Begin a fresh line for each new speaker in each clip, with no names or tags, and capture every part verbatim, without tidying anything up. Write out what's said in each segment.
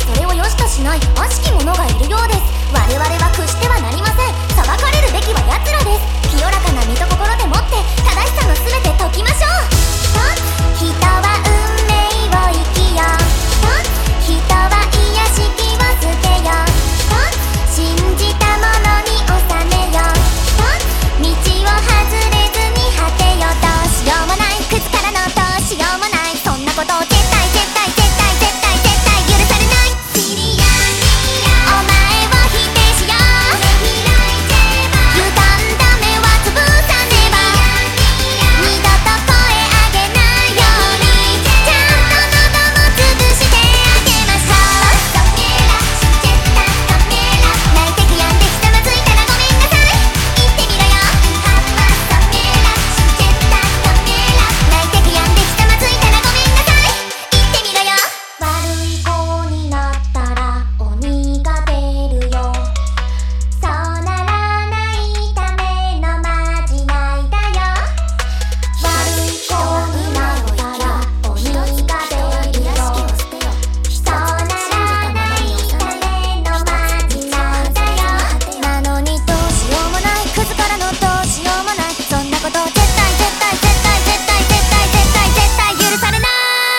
それを良しとしない悪しき者がいるようです。我々は屈してはなりません。裁かれるべきは奴らです。清らかな身と心でもって正しさの全て解きましょう。人は運命を生きよう。人は癒しきを捨てよう。信じたものに収めよう。道を外れずに果てよう。どうしようもない、靴からのどうしようもない、そんなことを絶対絶対絶対絶対絶対許されない。お前を否定しよう。歪んだ目は潰さねば。二度と声上げないようにちゃんと喉も潰してあげましょう。泣いて悔やんでひざまずいたらごめんなさい、言ってみろよ。泣いて悔やんでひざまずいたらごめんなさい、言ってみろよ。悪い子になったら鬼が出るよ。そうならないためのまじないだよ。悪い子になったら鬼が出るよ。そうならないためのまじないだよ。なのにどうしようもない、クズからのどうしようもない、そんなこと絶対絶対絶対絶対絶対絶対絶対許されない。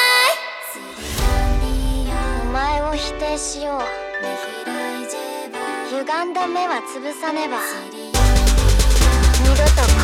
お前を否定しよう。歪んだ目は潰さねば。二度と